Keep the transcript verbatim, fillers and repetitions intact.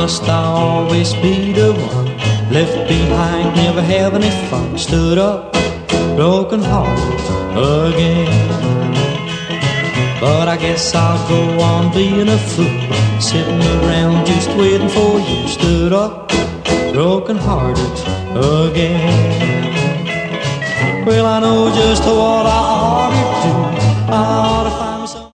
must I always be the one left behind, never have any fun? Stood up, broken hearted again. But I guess I'll go on being a fool, sitting around just waiting for you. Stood up, broken hearted again. Well, I know just what I ought to do. I